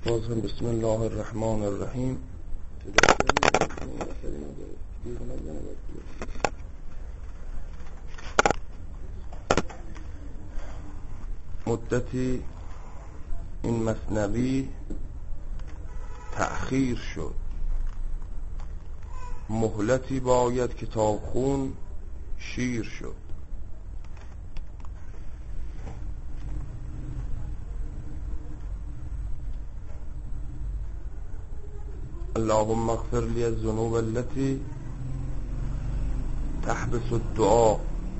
باز هم بسم الله الرحمن الرحیم. مدتی این مثنوی تأخیر شد، مهلتی باید که تا خون شیر شد. اللهم اغفر لي الذنوب التي تحبس الدعاء.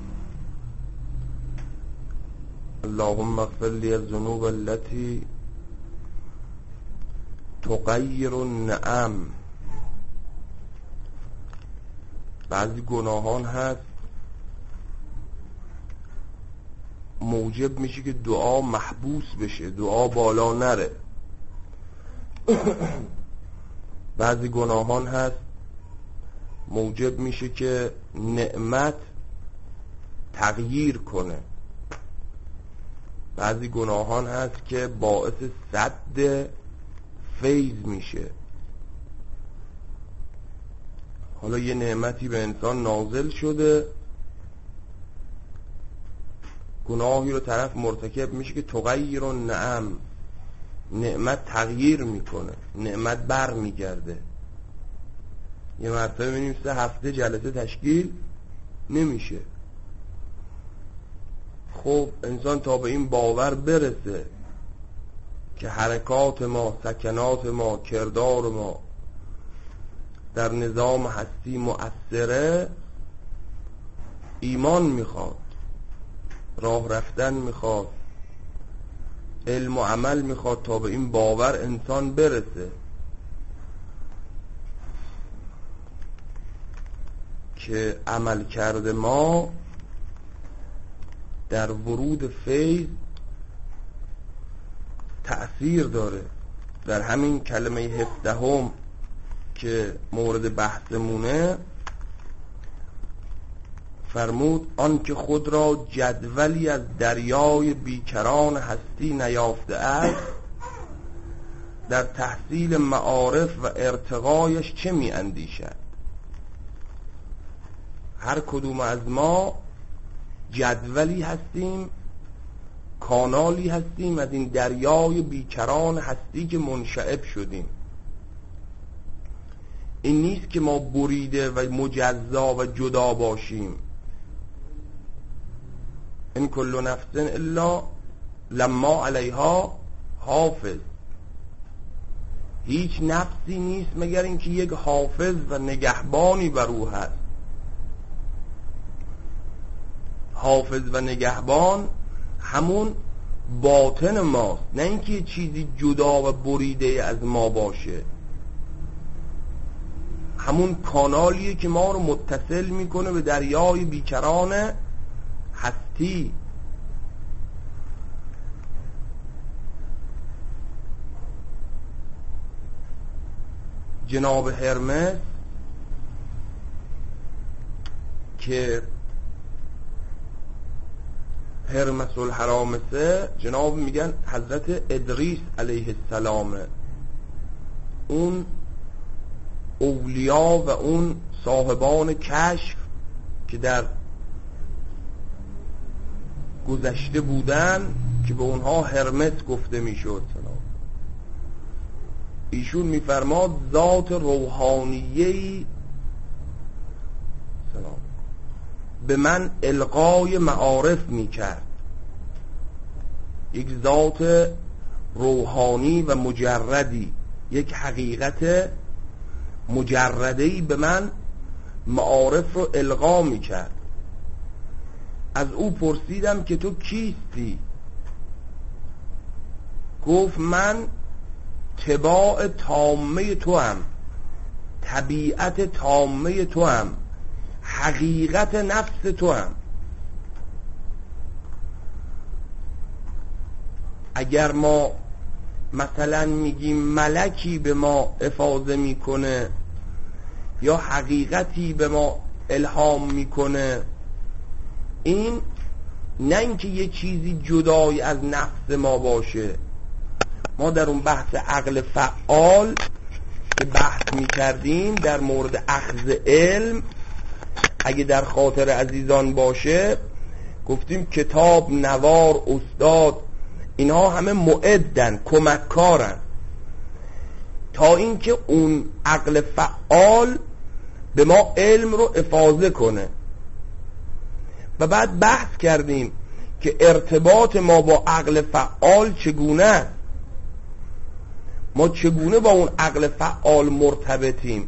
اللهم اغفر لي الذنوب التي تغیر النعم. بعضی گناهان هست موجب میشه که دعا محبوس بشه، دعا بالا نره. بعضی گناهان هست موجب میشه که نعمت تغییر کنه. بعضی گناهان هست که باعث سد فیض میشه. حالا یه نعمتی به انسان نازل شده، گناهی رو طرف مرتکب میشه که تغیر النعم، نعمت تغییر میکنه، نعمت بر میگرده. یه مرتبه میبینیم 3 هفته جلسه تشکیل نمیشه. خب انسان تا به این باور برسه که حرکات ما، سکنات ما، کردار ما در نظام هستی مؤثره، ایمان میخواد، راه رفتن میخواد، علم و عمل میخواد تا به این باور انسان برسه که عمل کرده ما در ورود فیض تأثیر داره. در همین کلمه 17 که مورد بحثمونه فرمود آن که خود را جدولی از دریای بیکران هستی نیافته است، در تحصیل معارف و ارتقایش چه می اندیشد؟ هر کدوم از ما جدولی هستیم، کانالی هستیم از این دریای بیکران هستی که منشعب شدیم. این نیست که ما بریده و مجزا و جدا باشیم. این کل نفس الا لما علیها حافظ. هیچ نفسی نیست مگر اینکه یک حافظ و نگهبانی بر او هست. حافظ و نگهبان همون باطن ماست، نه اینکه چیزی جدا و بریده از ما باشه. همون کانالیه که ما رو متصل میکنه به دریای بیکران هستی. جناب هرمس که هرمس الحرامسه، جناب میگن حضرت ادریس علیه السلام، اون اولیا و اون صاحبان کشف که در گذشته بودن که به اونها هرمس گفته میشد، ایشون میفرماد ذات روحانیه‌ای به من القای معارف میکرد. یک ذات روحانی و مجردی، یک حقیقت مجرده‌ای به من معارف رو القا میکرد. از او پرسیدم که تو کیستی؟ گفت من طباع تامه تو هم، طبیعت تامه تو هم، حقیقت نفس تو هم. اگر ما مثلا میگیم ملکی به ما افاضه میکنه یا حقیقتی به ما الهام میکنه، این نه اینکه یه چیزی جدای از نفس ما باشه. ما در اون بحث عقل فعال که بحث می‌کردیم در مورد اخذ علم، اگه در خاطر عزیزان باشه، گفتیم کتاب، نوار، استاد، اینها همه معدن، کمککارن تا اینکه اون عقل فعال به ما علم رو افاضه کنه. و بعد بحث کردیم که ارتباط ما با عقل فعال چگونه است، ما چگونه با اون عقل فعال مرتبطیم،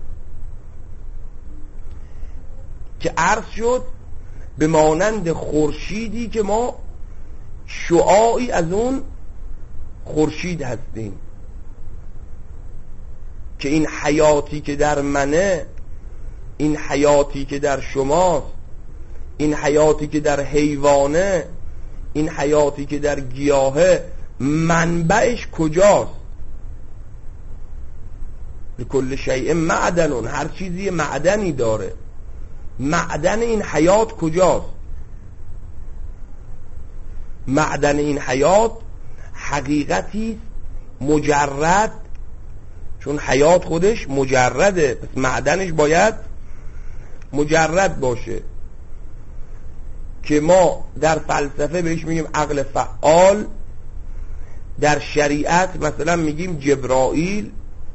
که عرض شد به مانند خورشیدی که ما شعاعی از اون خورشید هستیم، که این حیاتی که در منه، این حیاتی که در شماست، این حیاتی که در حیوانه، این حیاتی که در گیاهه، منبعش کجاست؟ لکل شیء معدن، هر چیزی معدنی داره. معدن این حیات کجاست؟ معدن این حیات حقیقتی مجرد، چون حیات خودش مجرده، پس معدنش باید مجرد باشه، که ما در فلسفه بهش میگیم عقل فعال، در شریعت مثلا میگیم جبرائیل،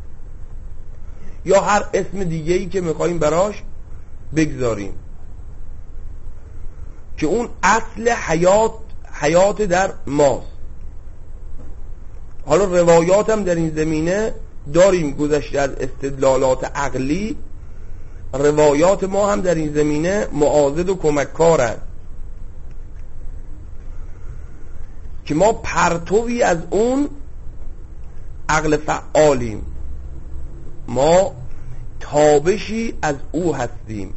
یا هر اسم دیگه‌ای که میخواییم براش بگذاریم، که اون اصل حیات در ماست. حالا روایات هم در این زمینه داریم، گذشته از استدلالات عقلی، روایات ما هم در این زمینه معاضد و کمککارند، که ما پرتوی از اون عقل فعالیم، ما تابشی از او هستیم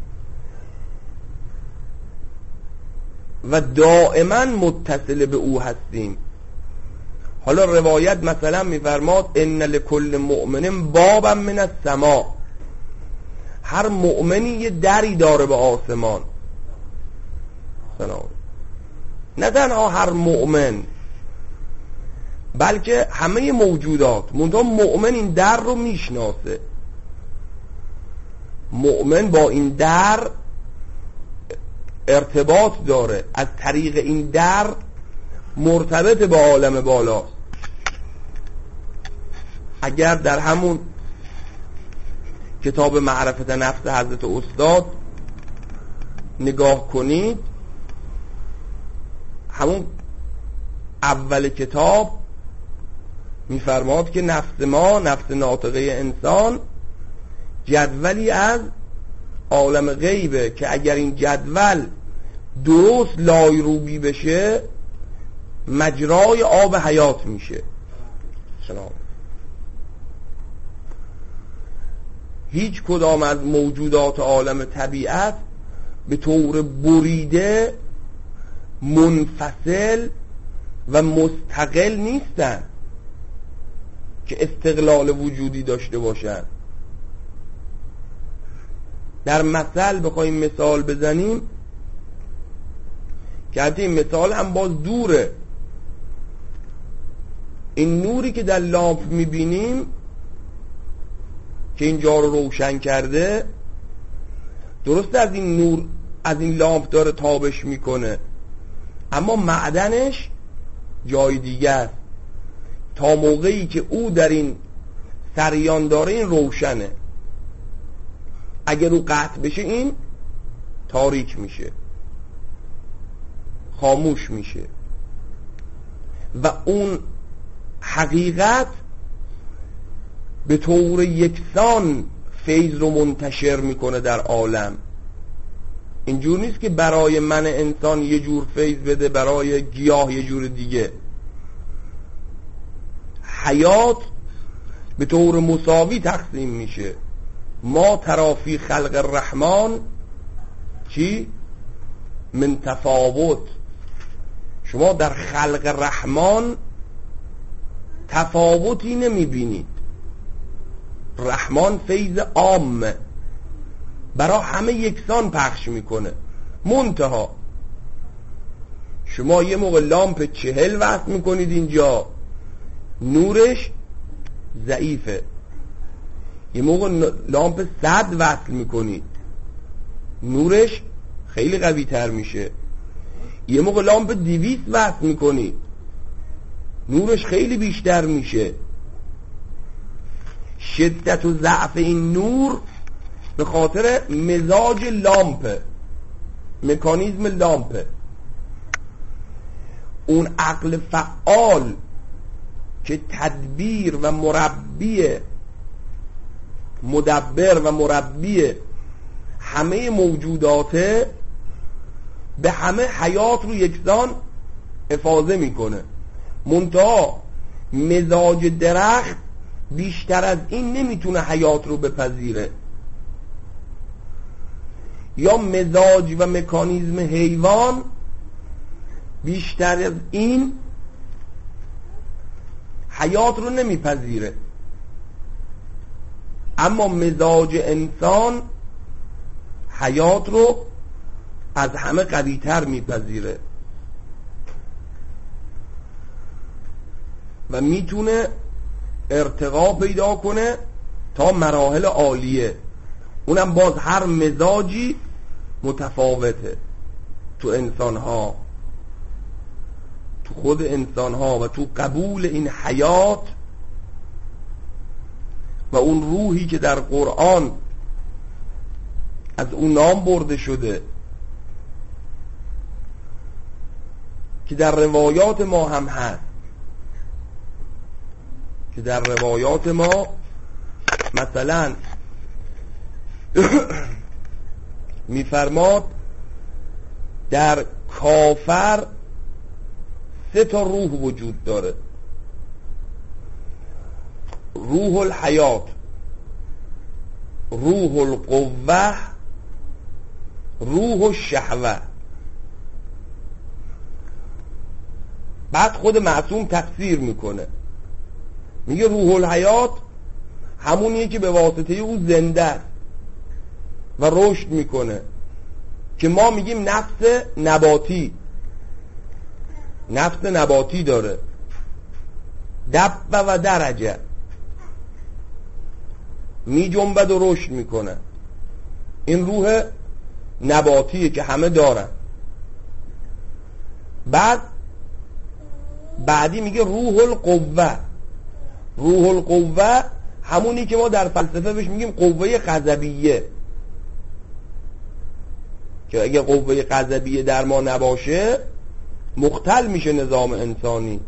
و دائما متصل به او هستیم. حالا روایت مثلا میفرماد ان لکل مؤمن بابا من السماء، هر مؤمنی یه دری داره به آسمان. نه تنها هر مؤمن، بلکه همه موجودات، منتها مؤمن این در رو میشناسه، مؤمن با این در ارتباط داره، از طریق این در مرتبط با عالم بالاست. اگر در همون کتاب معرفت نفس حضرت استاد نگاه کنید، همون اول کتاب میفرماد که نفس ما، نفس ناطقه انسان، جدولی از عالم غیبه که اگر این جدول درست لایروبی بشه مجرای آب حیات میشه. سلام. هیچ کدام از موجودات عالم طبیعت به طور بریده منفصل و مستقل نیستن که استقلال وجودی داشته باشن. در مثل بخوایم مثال بزنیم، که حتی این مثال هم باز دوره، این نوری که در لامپ میبینیم که اینجا رو روشن کرده، درسته از این نور، از این لامپ داره تابش میکنه، اما معدنش جای دیگه است. تا موقعی که او در این سریان داره این روشنه، اگر او قطع بشه این تاریک میشه، خاموش میشه. و اون حقیقت به طور یکسان فیض رو منتشر میکنه در عالم. اینجور نیست که برای من انسان یه جور فیض بده، برای گیاه یه جور دیگه. حیات به طور مساوی تقسیم میشه. ما ترافی خلق الرحمن چی؟ من تفاوت. شما در خلق رحمان تفاوتی نمیبینید. رحمان فیض عامه، برای همه یکسان پخش میکنه. منتها شما یه موقع لامپ 40 وصل میکنید اینجا، نورش ضعیفه. یه موقع لامپ 100 وصل میکنید نورش خیلی قوی تر میشه. یه موقع لامپ 200 وصل میکنید نورش خیلی بیشتر میشه. شدت و ضعف این نور به خاطر مزاج لامپ، مکانیزم لامپ. اون عقل فعال که تدبیر و مدبر و مربی همه موجوداته، به همه حیات رو یکسان افاضه میکنه. منتها مزاج درخت بیشتر از این نمیتونه حیات رو بپذیره، یا مزاج و مکانیزم حیوان بیشتر از این حیات رو نمیپذیره. اما مزاج انسان حیات رو از همه قوی‌تر میپذیره و میتونه ارتقا پیدا کنه تا مراحل عالیه. اونم باز هر مزاجی متفاوته تو انسان‌ها، تو خود انسان‌ها و تو قبول این حیات و اون روحی که در قرآن از اون نام برده شده، که در روایات ما هم هست، که در روایات ما مثلا میفرماد در کافر 3 روح وجود داره: روح الحیات، روح القوه، روح الشهوه. بعد خود معصوم تفسیر میکنه، میگه روح الحیات همونیه که به واسطه او زنده است و رشد میکنه، که ما میگیم نفس نباتی. نفس نباتی داره، دب و درجه، می جنبد و رشد میکنه. این روح نباتیه که همه دارن. بعدی میگه روح القوه. روح القوه همونی که ما در فلسفه بهش میگیم قوه غضبیه، که اگه قوه غضبیه در ما نباشه مختل میشه نظام انسانی.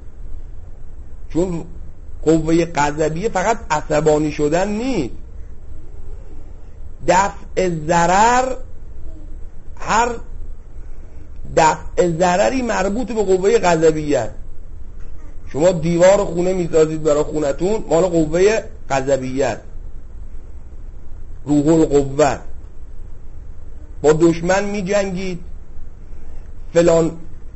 چون قوه غضبیه فقط عصبانی شدن نیست، دفع ضرر، هر دفع ضرری مربوط به قوه غضبیه است. شما دیوار خونه میسازید برای خونتون، مال قوه غضبیه است، روح القوه. با دشمن میجنگید، فلان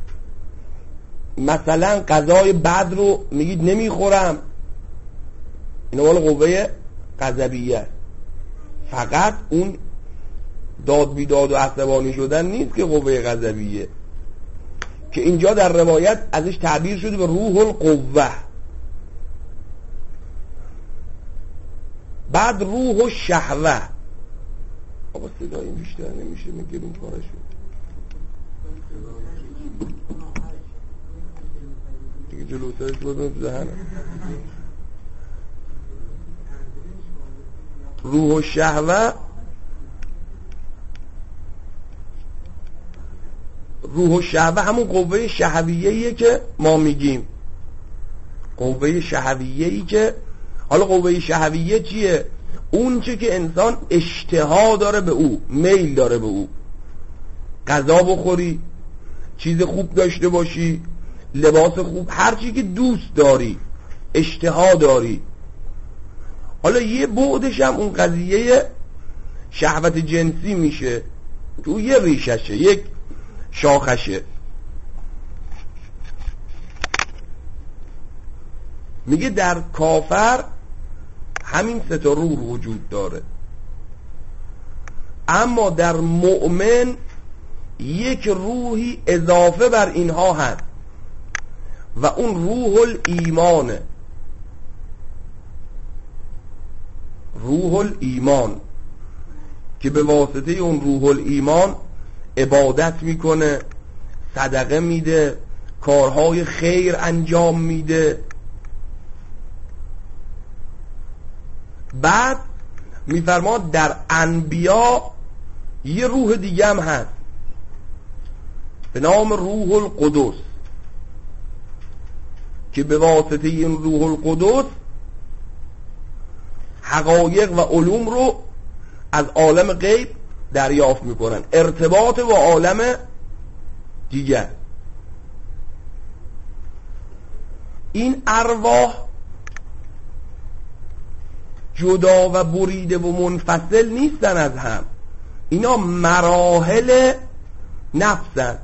مثلا غذای بد رو میگید نمیخورم، این مال قوه غضبیه است. فقط اون داد بیداد و عصبانی شدن نیست که قوه غضبیه، که اینجا در روایت ازش تعبیر شده به روح القوه. بعد روح الشهوه. آقا صدایی بیشتر نمیشه، میگیریم کارش دیگه جلوترش بودم تو ذهنم. روح الشهوه، روح الشهوه همون قوه شهویه‌ایه که ما میگیم، قوه شهویه‌ای که، حالا قوه شهویه چیه؟ اون چه که انسان اشتها داره به او، میل داره به او. غذا بخوری، چیز خوب داشته باشی، لباس خوب، هر چی که دوست داری، اشتها داری. حالا یه بعدش هم اون قضیه شهوت جنسی میشه، تو یه ریششه، یک شاخشه. میگه در کافر همین 3 روح وجود داره، اما در مؤمن یک روحی اضافه بر اینها هست. و اون روح الایمانه. روح الایمان که به واسطه اون روح الایمان عبادت میکنه، صدقه میده، کارهای خیر انجام میده. بعد میفرماد در انبیا یه روح دیگه هم هست به نام روح القدس که به واسطه این روح القدس حقایق و علوم رو از عالم غیب دریافت میکنن، ارتباط با عالم دیگر. این ارواح جدا و بریده و منفصل نیستن از هم، اینا مراحل نفسن.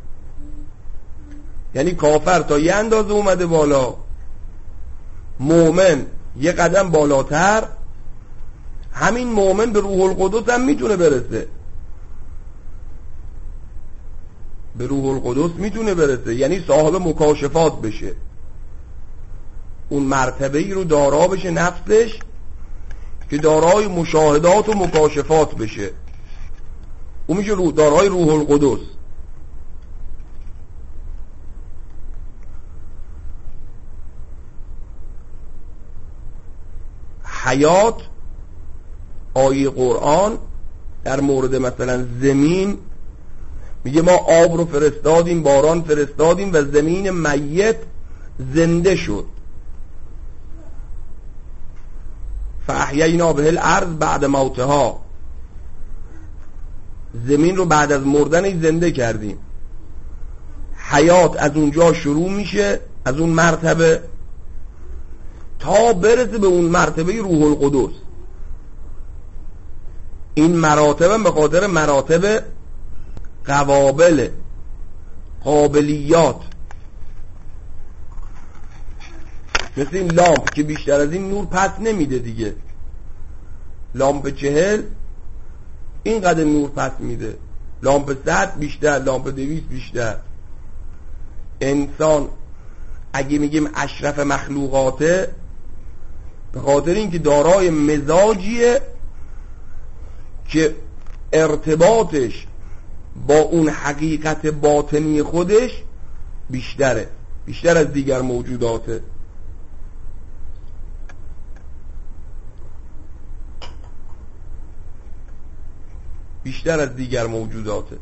یعنی کافر تا یه اندازه اومده بالا، مؤمن یه قدم بالاتر، همین مؤمن به روح القدس هم میتونه برسه، به روح القدس میتونه برسه، یعنی صاحب مکاشفات بشه، اون مرتبه‌ای رو دارا بشه نفسش که دارای مشاهدات و مکاشفات بشه، اون میشه دارای روح القدس. حیات، آیه قرآن در مورد مثلا زمین میگه ما آب رو فرستادیم، باران فرستادیم و زمین میت زنده شد. فاحیینا به الارض بعد موتها، زمین رو بعد از مردنش زنده کردیم. حیات از اونجا شروع میشه، از اون مرتبه تا برسه به اون مرتبه روح القدس. این مراتب به خاطر مراتب قوابل، قابلیات، مثل این لامپ که بیشتر از این نور پس نمیده دیگه. لامپ 40 اینقدر نور پس میده، لامپ 100 بیشتر، لامپ 200 بیشتر. انسان اگه میگیم اشرف مخلوقاته به خاطر اینکه دارای مزاجیه که ارتباطش با اون حقیقت باطنی خودش بیشتره، بیشتر از دیگر موجوداته. بیشتر از دیگر موجوداته.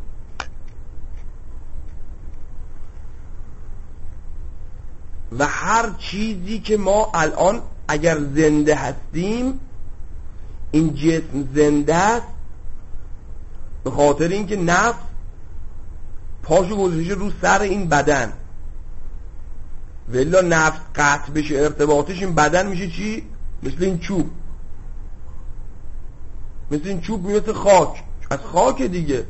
و هر چیزی که ما الان اگر زنده هستیم، این جسم زنده است به خاطر اینکه نفس پاشو گذاشته رو سر این بدن، ولی نفس قطع بشه ارتباطش این بدن میشه چی؟ مثل این چوب، مثل این چوب، مثل خاک، از خاک دیگه،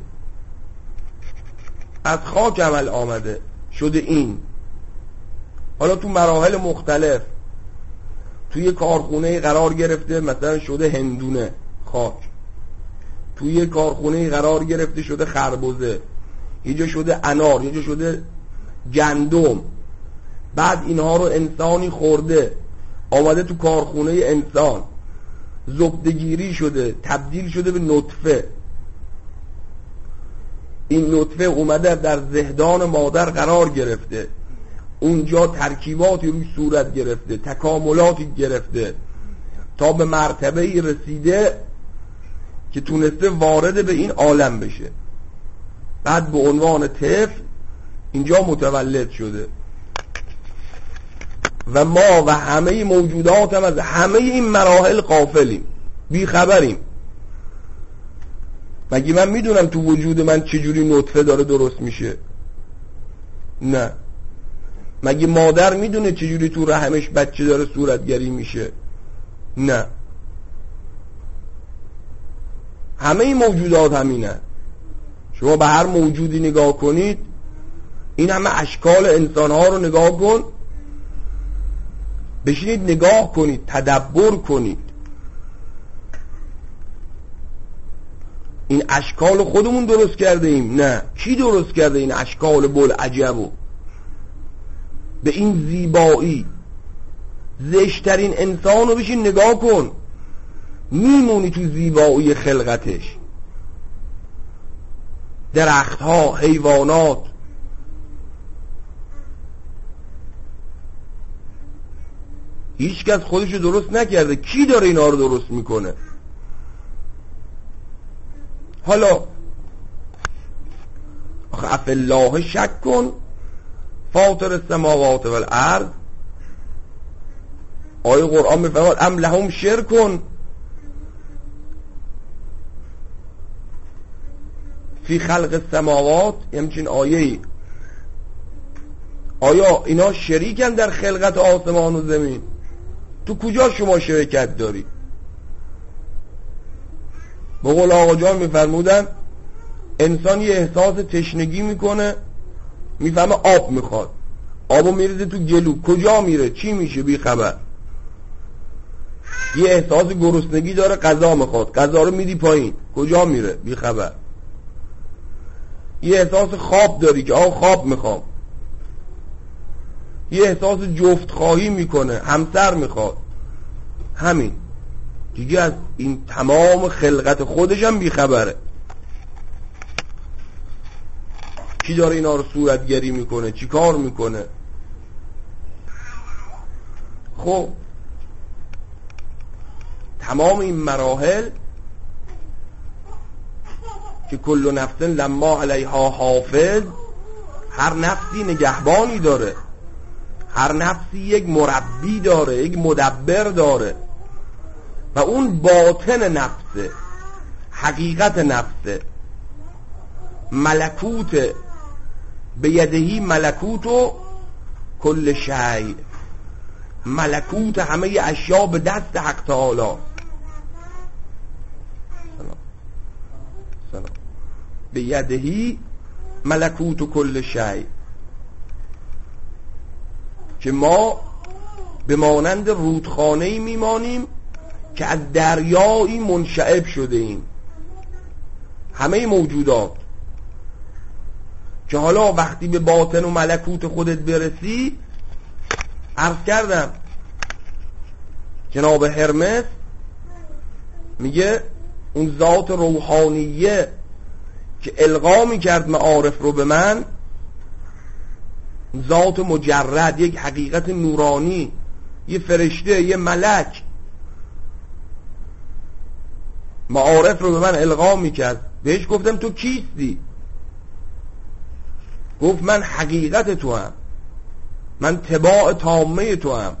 از خاک عمل آمده شده این. حالا تو مراحل مختلف توی کارخونه قرار گرفته، مثلا شده هندونه خاک، توی کارخونه قرار گرفته شده خربزه، یه جا شده انار، یه جا شده گندم. بعد اینها رو انسانی خورده، آمده تو کارخونه انسان، زبدگیری شده، تبدیل شده به نطفه. این نطفه اومده در زهدان مادر قرار گرفته، اونجا ترکیباتی روی صورت گرفته، تکاملاتی گرفته تا به مرتبه‌ای رسیده که تونسته وارد به این عالم بشه. بعد به عنوان طفل اینجا متولد شده. و ما و همه موجودات هم از همه این مراحل غافلیم، بیخبریم. مگه من میدونم تو وجود من چجوری نطفه داره درست میشه؟ نه. مگه مادر میدونه چجوری تو رحمش بچه داره صورتگری میشه؟ نه. همه این موجودات همینه. شما به هر موجودی نگاه کنید، این همه اشکال انسانها رو نگاه کن، بشینید نگاه کنید، تدبر کنید. این اشکال خودمون درست کرده ایم؟ نه. کی درست کرده این اشکال بل عجبو؟ به این زیبایی. زشترین انسان رو بشین نگاه کن، میمونی تو زیبایی خلقتش. درختها، حیوانات، هیچ کس خودشو درست نکرده، کی داره اینا رو درست میکنه؟ حالا اف الله شک کن فاطر السماوات والارض. آیه قرآن میفرماد ام لهم شرکن فی خلق السماوات. همچین آیه، آیا اینا شریکن در خلقت آسمان و زمین؟ تو کجا شما شرکت داری؟ به قول آقا جان میفرمودن انسان یه احساس تشنگی میکنه، میفهمه آب میخواد، آبو میریزه تو گلو، کجا میره؟ چی میشه؟ بی خبر. یه احساس گرسنگی داره، غذا میخواد، غذا رو میدی پایین، کجا میره؟ بی خبر. یه احساس خواب داری که خواب میخوام. یه احساس جفت خواهی میکنه، همسر میخواد. همین دیگه از این تمام خلقت خودش هم بیخبره. کی داره اینا رو صورتگری میکنه؟ چی کار میکنه؟ خب تمام این مراحل که کل نفس لما علیها حافظ، هر نفسی نگهبانی داره، هر نفسی یک مربی داره، یک مدبر داره، و اون باطن نفسه، حقیقت نفسه، ملکوت به یدهی ملکوت و کل شیء، ملکوت همه اشیا به دست حق تعالی. سلام. به یدهی ملکوت و کل شیء، که ما به مانند رودخانه‌ای میمانیم که از دریایی منشعب شده ایم، همه موجودات، که حالا وقتی به باطن و ملکوت خودت برسی، عرض کردم جناب هرمس میگه اون ذات روحانیه که القا میکرد معارف رو به من، ذات مجرد، یک حقیقت نورانی، یه فرشته، یه ملک، معارف رو به من القا میکرد. بهش گفتم تو کیستی؟ گفت من حقیقت تو هم، من تباع تامه تو هم،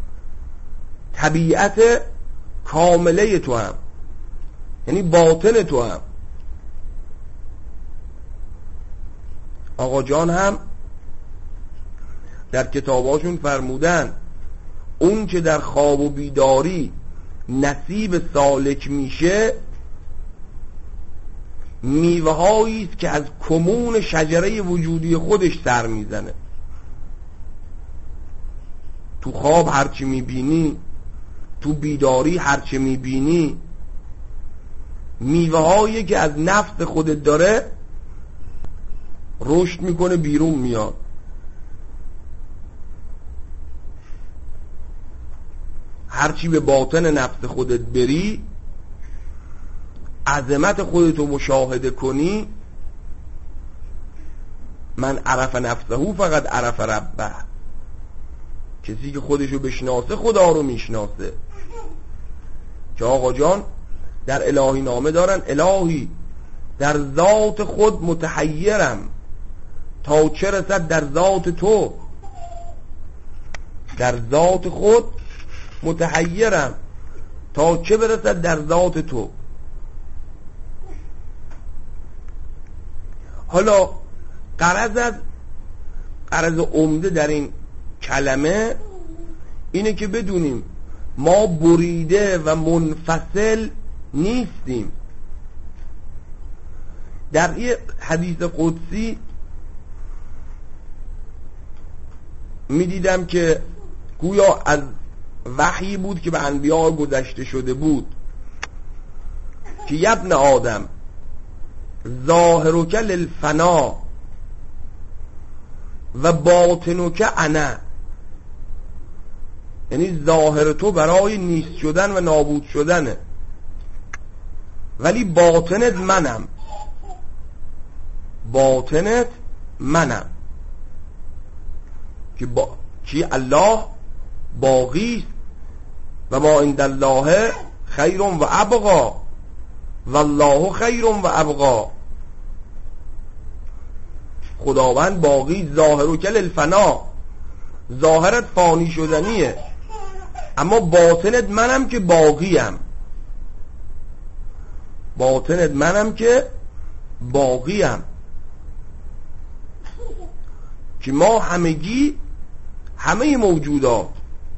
طبیعت کامله تو هم، یعنی باطن تو هم. آقا جان هم در کتاباشون فرمودن اون که در خواب و بیداری نصیب سالک میشه، میوه هایی است که از کمون شجره وجودی خودش سر میزنه. تو خواب هرچی میبینی، تو بیداری هرچی میبینی، میوه هایی که از نفس خودت داره رشد میکنه، بیرون میاد. هرچی به باطن نفس خودت بری، عظمت خودتو مشاهده کنی، من عرف نفسه فقط عرف ربه، کسی که خودشو بشناسه خدا رو میشناسه. که آقا جان در الهی نامه دارن الهی در ذات خود متحیرم تا چه رسد در ذات تو، در ذات خود متحیرم تا چه برسد در ذات تو. حالا غرض عمده در این کلمه اینه که بدونیم ما بریده و منفصل نیستیم. در یه حدیث قدسی میدیدم که گویا از وحی بود که به انبیاء گذشته شده بود که یبن آدم ظاهرک للفنا و باطنک انا. یعنی ظاهر تو برای نیست شدن و نابود شدنه، ولی باطنت منم، باطنت منم که الله باقی است و ما عند الله خیر و ابقا والله خیر و ابقا. خداوند باقی، ظاهر و کل الفنا، ظاهرت فانی شدنیه اما باطنت منم که باقیم، باطنت منم که باقیم، که ما همگی، همه موجودات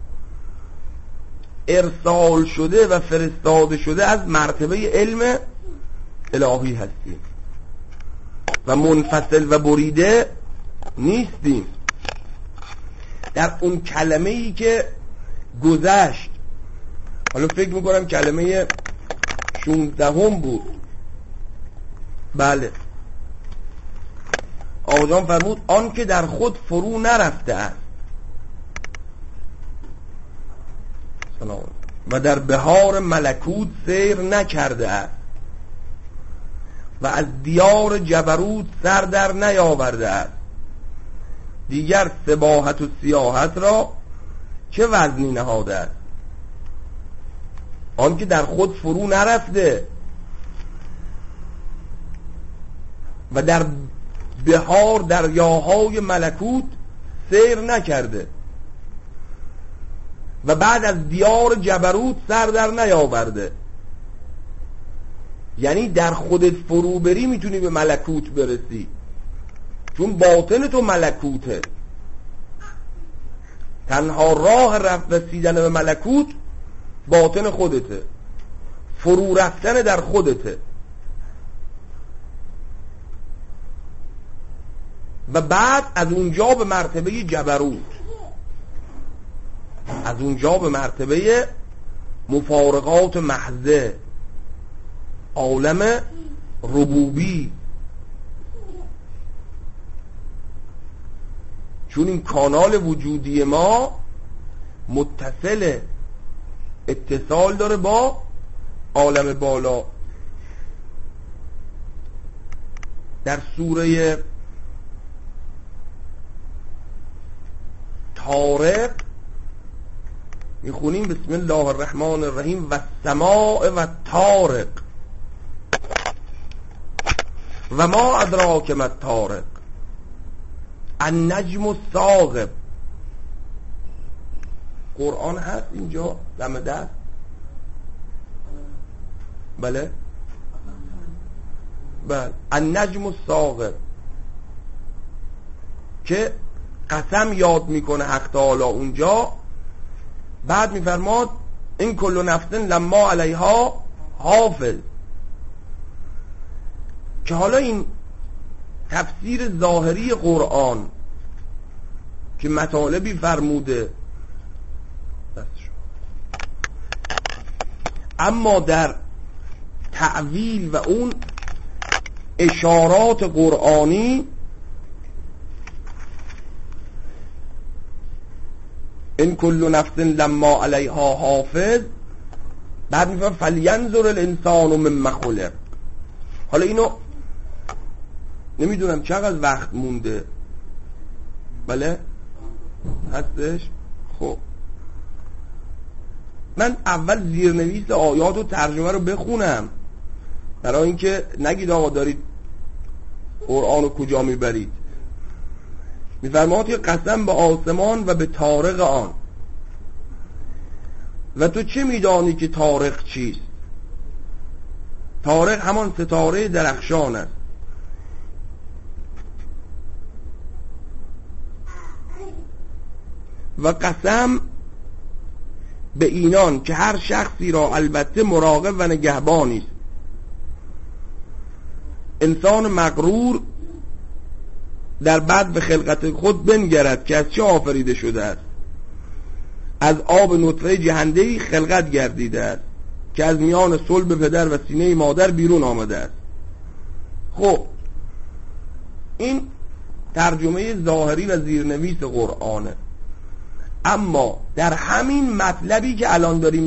ارسال شده و فرستاده شده از مرتبه علم الهی هستیم و منفصل و بریده نیستیم. در اون کلمه ای که گذشت، حالا فکر میکنم کلمه 16 بود، بله، آقا فرمود آن که در خود فرو نرفته است و در بهار ملکوت سیر نکرده است و از دیار جبروت سر در نیاورده است، دیگر سباحت و سیاحت را چه وزنی نهاده است. آن که در خود فرو نرفته و در بهار دریاهای ملکوت سیر نکرده و بعد از دیار جبروت سر در نیاورده، یعنی در خودت فرو بری میتونی به ملکوت برسی، چون باطن تو ملکوته. تنها راه رسیدن به ملکوت باطن خودته، فرو رفتن در خودته. و بعد از اونجا به مرتبه جبروت، از اونجا به مرتبه مفارقات محضه، عالم ربوبی، چون این کانال وجودی ما متصل، اتصال داره با عالم بالا. در سوره طارق میخونیم بسم الله الرحمن الرحیم و السماء و طارق و ما ادراک ما الطارق النجم الثاقب. قرآن هست اینجا دم دست؟ بله بله. النجم الثاقب که قسم یاد میکنه حق تعالی اونجا، بعد میفرماد این کل نفس لما علیها حافظ، که حالا این تفسیر ظاهری قرآن که مطالبی فرموده، اما در تعویل و اون اشارات قرآنی این کل نفس لما علیها حافظ، بعد میفهم فلینظر الانسان مما خلق. حالا اینو نمیدونم چقدر وقت مونده، بله هستش. خب من اول زیرنویس آیات و ترجمه رو بخونم برای اینکه نگید آقا دارید قرآن رو کجا میبرید. میفرماد که قسم به آسمان و به طارق آن، و تو چه میدانی که طارق چیست؟ طارق همان ستاره درخشان است. و قسم به اینان که هر شخصی را البته مراقب و نگهبانی است. انسان مغرور در بعد به خلقت خود بنگرد که از چه آفریده شده است. از آب نطفه جهنده‌ای خلقت گردیده است که از میان صلب پدر و سینه مادر بیرون آمده است. خب این ترجمه ظاهری و زیرنویس قرآنه. اما در همین مطلبی که الان داریم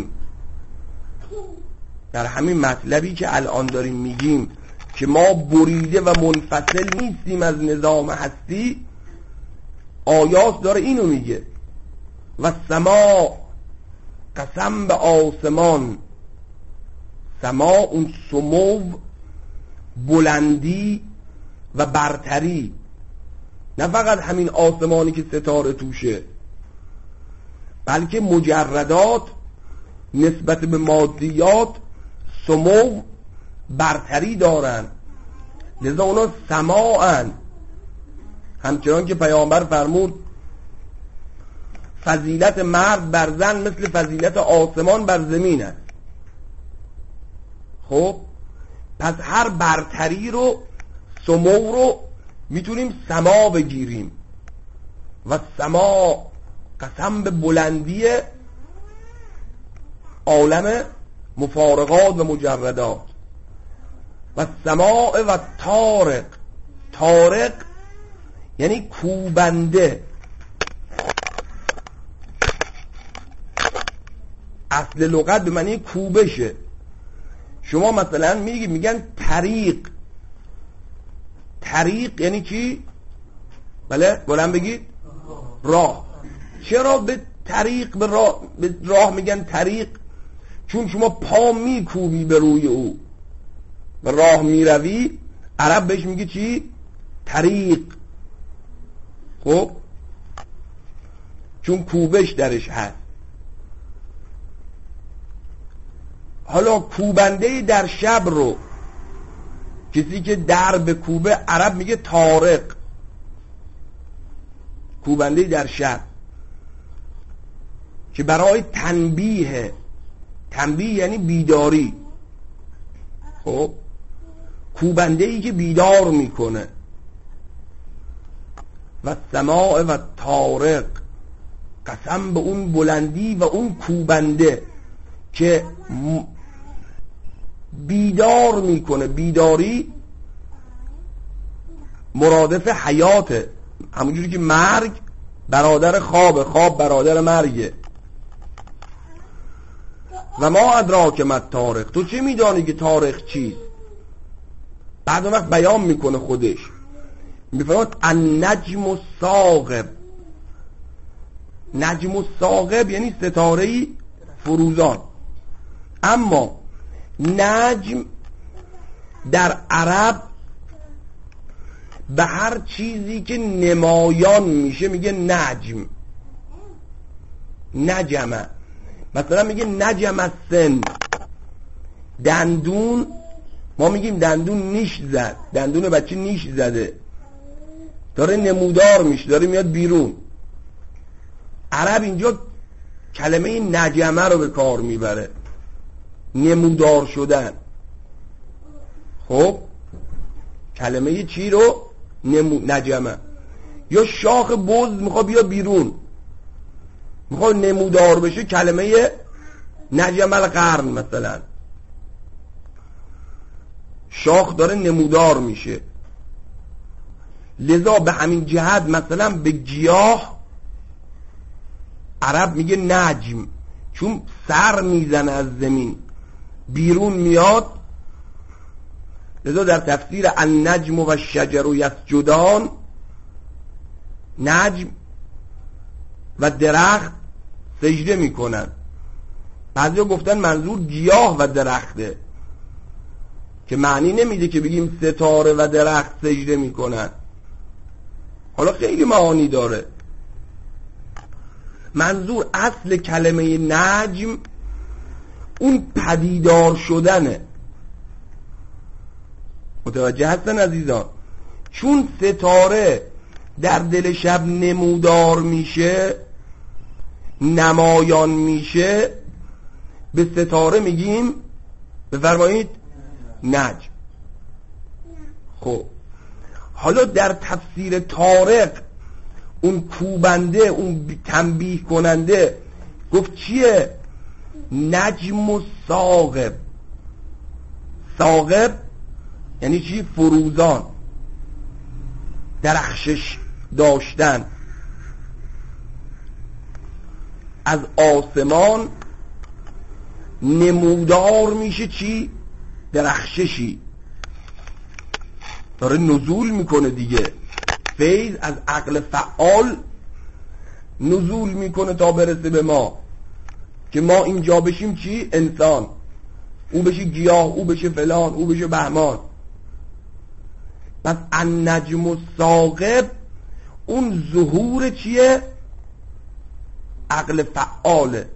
میگیم که ما بریده و منفصل نیستیم از نظام هستی، آیات داره اینو میگه و سما، قسم به آسمان. سما اون سمو، بلندی و برتری، نه فقط همین آسمانی که ستاره توشه، بلکه مجردات نسبت به مادیات سمو، برتری دارن، لذا اونا سماعن. همچنان که پیامبر فرمود فضیلت مرد بر زن مثل فضیلت آسمان بر زمین است. خب پس هر برتری رو، سمو رو میتونیم سما بگیریم و سما قسم به بلندی عالم مفارقات و مجردات. و سماع و طارق، طارق یعنی کوبنده. اصل لغت به معنی کوبشه. شما مثلا میگن طریق. طریق یعنی چی؟ بله بلند بگید. راه. چرا به طریق به راه میگن طریق؟ چون شما پا میکوبی به روی او و راه میروی، عرب بهش میگه چی؟ طریق. خب چون کوبش درش هست. حالا کوبنده در شب رو، کسی که در به کوبه، عرب میگه طارق. کوبنده در شب که برای تنبیه. تنبیه یعنی بیداری. خب کوبنده ای که بیدار میکنه. و سماع و طارق، قسم به اون بلندی و اون کوبنده که بیدار میکنه. بیداری مرادف حیاته، همونجوری که مرگ برادر خوابه، خواب برادر مرگه. و ما ادراک ما طارق، تو چه میدانی که طارق چیست؟ بعد اون وقت بیان میکنه خودش، میفرماد النجم الثاقب. نجم الثاقب یعنی ستاره‌ای فروزان. اما نجم در عرب به هر چیزی که نمایان میشه میگه نجم. نجمه، مثلا میگه نجم السن، دندون. ما میگیم دندون نیش زد، دندون بچه نیش زده، داره نمودار میشه، داره میاد بیرون. عرب اینجا کلمه نجمه رو به کار میبره، نمودار شدن. خب کلمه چی رو؟ نجمه. یا شاخ بز میخواد بیا بیرون، میخواد نمودار بشه، کلمه نجم القرن. مثلا شاخ داره نمودار میشه. لذا به همین جهت مثلا به گیاه عرب میگه نجم، چون سر میزنه از زمین بیرون میاد. لذا در تفسیر النجم و الشجر یسجدان، نجم و درخت سجده میکنن. بعضیا گفتن منظور گیاه و درخته، که معنی نمیده که بگیم ستاره و درخت سجده میکنن. حالا خیلی معانی داره. منظور اصل کلمه نجم اون پدیدار شدنه. متوجه هستن عزیزان؟ چون ستاره در دل شب نمودار میشه، نمایان میشه، به ستاره میگیم، بفرمایید، نجم. خب حالا در تفسیر طارق اون کوبنده، اون تنبیه کننده گفت چیه؟ نجم و ثاقب. ثاقب یعنی چی؟ فروزان، درخشش داشتن. از آسمان نمودار میشه چی؟ درخششی داره نزول میکنه دیگه. فیض از عقل فعال نزول میکنه تا برسه به ما که ما اینجا بشیم چی؟ انسان، او بشه گیاه، او بشه فلان، او بشه بهمان. پس النجم الثاقب اون ظهور چیه؟ عقل فعاله.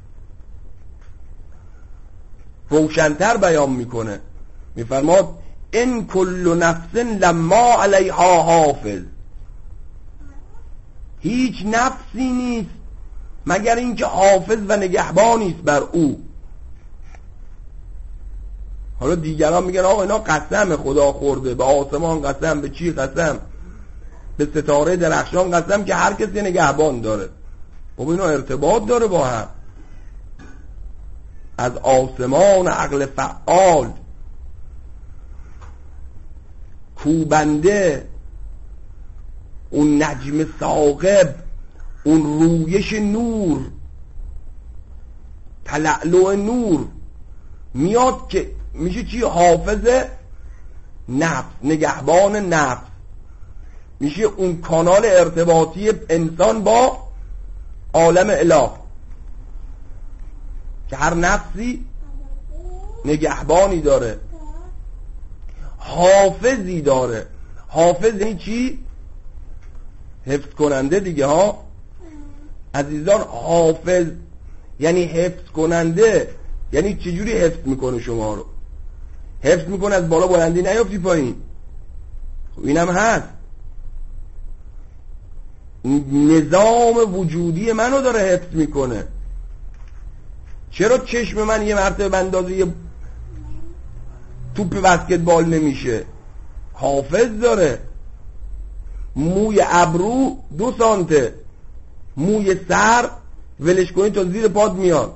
روشنتر بیان میکنه، میفرماد ان کل نفس لما علیها حافظ، هیچ نفسی نیست مگر اینکه حافظ و نگهبانی است بر او. حالا دیگران میگن آقا اینا قسم خدا خورده، به آسمان قسم، به چی قسم؟ به ستاره درخشان قسم که هر کسی نگهبان داره. خب اینا ارتباط داره با هم. از آسمان عقل فعال کوبنده اون نجم ثاقب، اون رویش نور، تلألؤ نور میاد که میشه چی؟ حافظ نفس، نگهبان نفس، میشه اون کانال ارتباطی انسان با عالم اله که هر نفسی نگهبانی داره، حافظی داره. حافظ یعنی چی؟ حفظ کننده دیگه ها عزیزان. حافظ یعنی حفظ کننده. یعنی چجوری حفظ میکنه شما رو؟ حفظ میکنه از بالا بلندی نیافتی پایین. اینم هست، نظام وجودی منو داره حفظ میکنه. چرا چشم من یه مرتبه بندازه یه توپ بسکتبال نمیشه؟ حافظ داره. موی ابرو 2 سانته، موی سر ولش کنی تا زیر پاد میاد.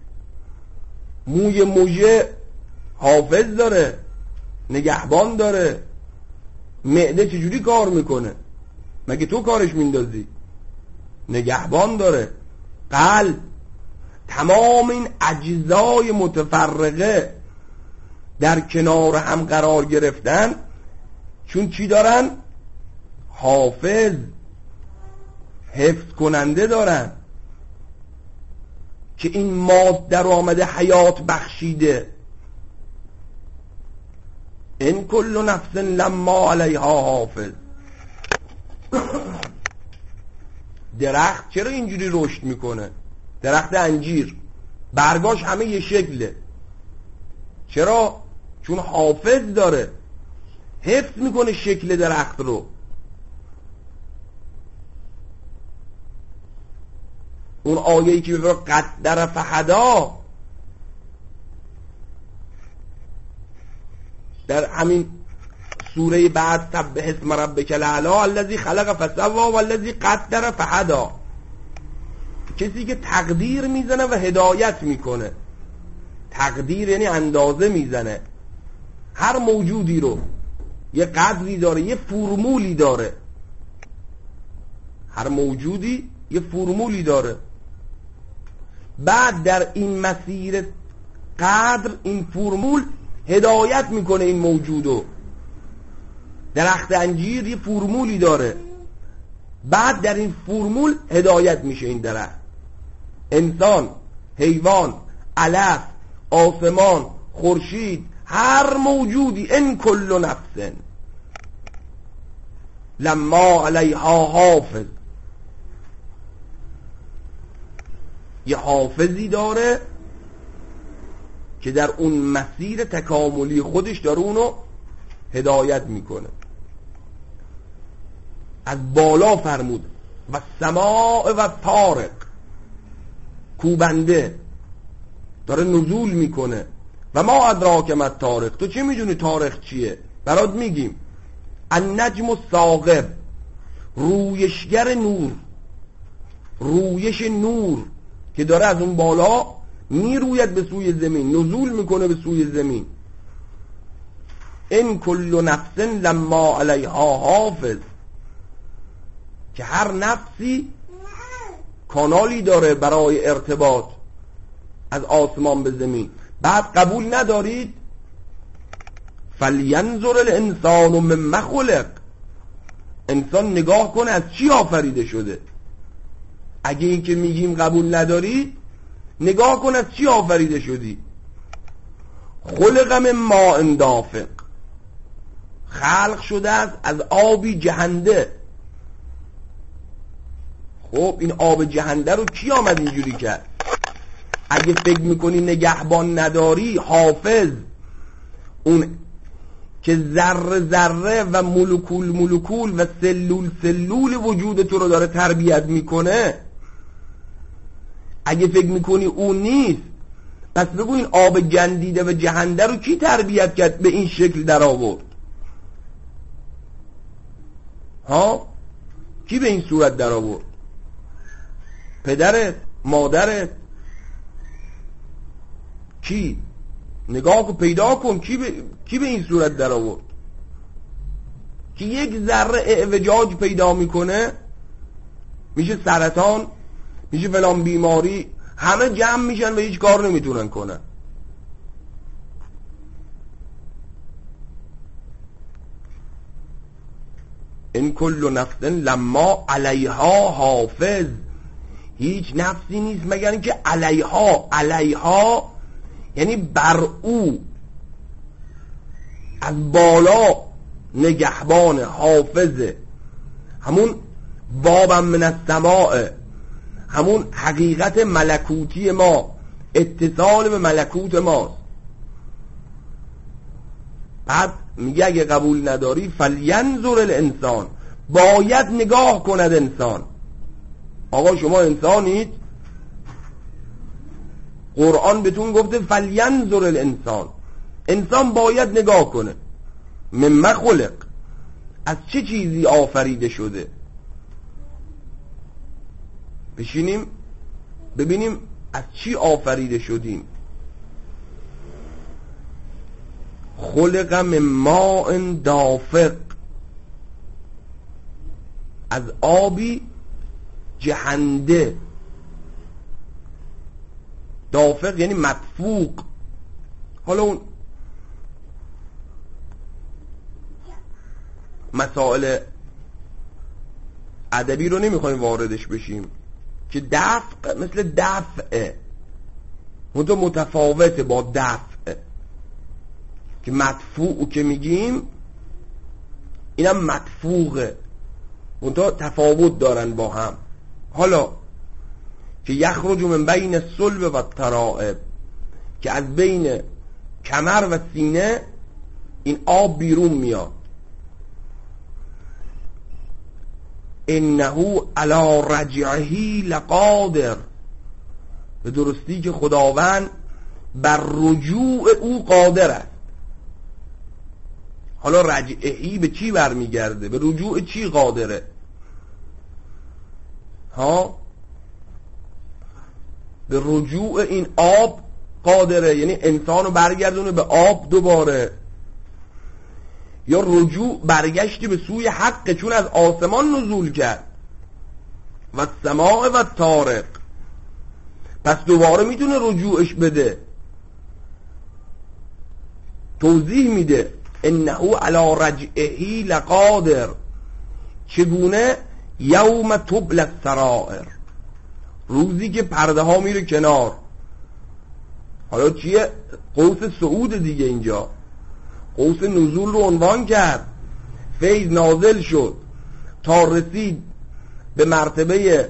موی موجه حافظ داره، نگهبان داره. معده چجوری کار میکنه؟ مگه تو کارش میندازی؟ نگهبان داره. قلب، تمام این اجزای متفرقه در کنار هم قرار گرفتن چون چی دارن؟ حافظ، حفظ کننده دارن که این ماده رو آمده حیات بخشیده. ان کل نفس لما علیها حافظ. درخت چرا اینجوری رشد میکنه؟ درخت انجیر برگاش همه یه شکله. چرا؟ چون حافظ داره، حفظ میکنه شکل درخت رو. اون آیه‌ای که میگه قدر فهدا، در همین سوره بعد سبح اسم ربک الاعلی الذی خلق فسوی والذی قدر فهدا، کسی که تقدیر میزنه و هدایت میکنه. تقدیر یعنی اندازه میزنه. هر موجودی رو یه قدری داره، یه فرمولی داره. هر موجودی یه فرمولی داره. بعد در این مسیر قدر این فرمول هدایت میکنه این موجودو. درخت انجیر یه فرمولی داره، بعد در این فرمول هدایت میشه این درخت. انسان، حیوان، علف، آسمان، خورشید، هر موجودی، ان کل نفس لما علیها حافظ، یه حافظی داره که در اون مسیر تکاملی خودش داره اونو هدایت میکنه. از بالا فرمود و سماع و طارق، کوبنده داره نزول میکنه. و ما ادراک ما طارق، تو چه میدونی طارق چیه؟ برات میگیم. النجم الثاقب، رویشگر نور، رویش نور که داره از اون بالا میروید به سوی زمین، نزول میکنه به سوی زمین. ان کل نفس لما علیها حافظ، که هر نفسی کانالی داره برای ارتباط از آسمان به زمین. بعد قبول ندارید؟ فلینظر الانسان مما خلق، انسان نگاه کنه از چی آفریده شده. اگه این که میگیم قبول ندارید، نگاه کن از چی آفریده شدی. خلق من ماء دافق، خلق شده است از آبی جهنده. خب این آب جهنده رو کی آمد اینجوری کرد؟ اگه فکر میکنی نگهبان نداری، حافظ، اون که ذره ذره و مولکول و سلول وجود تو رو داره تربیت میکنه، اگه فکر میکنی اون نیست، پس بگو این آب گندیده و جهنده رو کی تربیت کرد به این شکل در آورد؟ ها؟ کی به این صورت در آورد؟ پدرت؟ مادرت؟ کی؟ نگاه کن، پیدا کن کی به این صورت در آورد؟ که یک ذره اعوجاج پیدا میکنه میشه سرطان، میشه فلان بیماری، همه جمع میشن و هیچ کار نمیتونن کنن. این کل نفس لما علیها حافظ، هیچ نفسی نیست مگر اینکه علیها یعنی بر او از بالا نگهبان، حافظه، همون بابم من السماء، همون حقیقت ملکوتی ما، اتصال به ملکوت ماست. بعد میگه اگه قبول نداری فلینظر الانسان، باید نگاه کند انسان. آقا شما انسانید؟ قرآن بهتون گفته فلینظر الانسان، انسان باید نگاه کنه. مما خلق، از چه چیزی آفریده شده. بشینیم ببینیم از چی آفریده شدیم. خلق من ماء دافق، از آبی جهنده. دافق یعنی مدفوق. حالا اون مسائل ادبی رو نمیخوایم واردش بشیم که دفع مثل دفعه، متفاوته با دفع. که مدفوع که میگیم اینم مدفوعه، تفاوت دارن با هم. حالا که یخرج من بین الصلب و الترائب، که از بین کمر و سینه این آب بیرون میاد. انه علی رجعه لقادر، به درستی که خداوند بر رجوع او قادر است. حالا رجعهی به چی برمیگرده؟ به رجوع چی قادره؟ ها؟ به رجوع این آب قادره، یعنی انسانو برگردونه به آب دوباره. یا رجوع برگشتی به سوی حق، چون از آسمان نزول کرد. و السماء و الطارق، پس دوباره میتونه رجوعش بده. توضیح میده انه علی رجعه لقادر، چگونه؟ یوم تبل السرائر، روزی که پرده ها میره کنار. حالا چیه؟ قوس صعود دیگه. اینجا قوس نزول رو عنوان کرد. فیض نازل شد تا رسید به مرتبه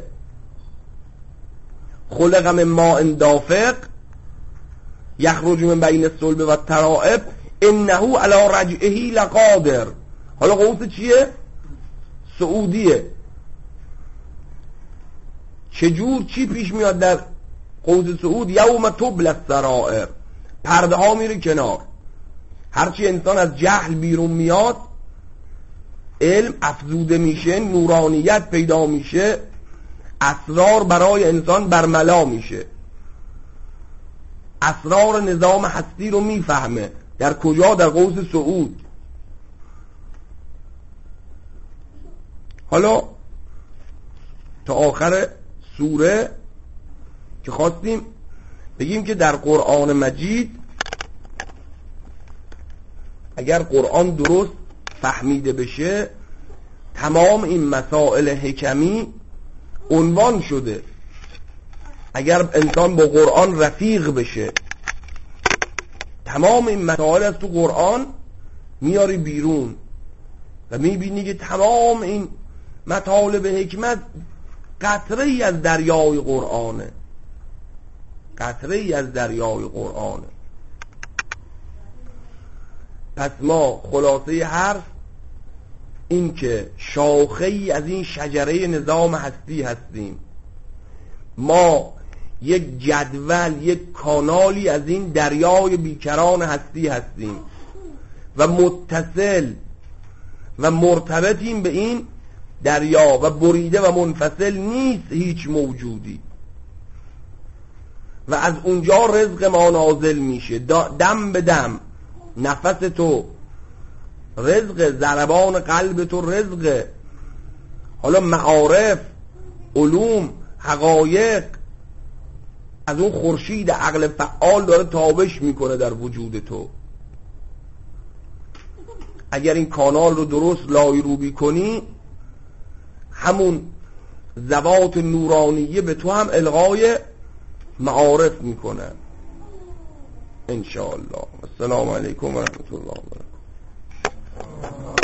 خلق من ماء دافق یخرج من بین الصلب و الترائب انه علی رجعه لقادر. حالا قوس چیه؟ صعودیه. چجور چی پیش میاد در قوس صعود؟ یوم تبل السرائر، پرده ها میره کنار. هرچی انسان از جهل بیرون میاد، علم افزوده میشه، نورانیت پیدا میشه، اسرار برای انسان برملا میشه. اسرار نظام هستی رو میفهمه. در کجا؟ در قوس صعود. حالا تا آخر سوره که خواستیم بگیم که در قرآن مجید اگر قرآن درست فهمیده بشه تمام این مسائل حکمی عنوان شده. اگر انسان با قرآن رفیق بشه تمام این مسائل از تو قرآن میاری بیرون و میبینی که تمام این مطالب حکمت قطره ای از دریای قرآنه، قطره ای از دریای قرآنه. پس ما خلاصه حرف این که شاخه ای از این شجره نظام هستی هستیم. ما یک جدول، یک کانالی از این دریای بیکران هستی هستیم و متصل و مرتبطیم به این دریا و بریده و منفصل نیست هیچ موجودی و از اونجا رزق ما نازل میشه دم به دم. نفس تو رزق، ضربان قلب تو رزق. حالا معارف، علوم، حقایق از اون خورشید عقل فعال داره تابش میکنه در وجود تو. اگر این کانال رو درست لایروبی کنی همون ذوات نورانیه به تو هم القای معارف میکنه انشاءالله. السلام علیکم و رحمت الله و برکاته.